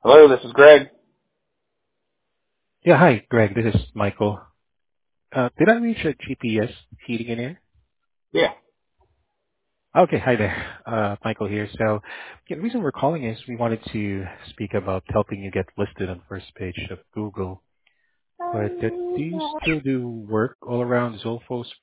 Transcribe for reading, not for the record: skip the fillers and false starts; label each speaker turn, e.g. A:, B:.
A: Hello, this is Greg.
B: Yeah, hi, Greg. This is Michael. Did I reach a GPS heating and air?
A: Yeah.
B: Okay, hi there. Michael here. So, the reason we're calling is we wanted to speak about helping you get listed on first page of Google. But do you still do work all around Zolfos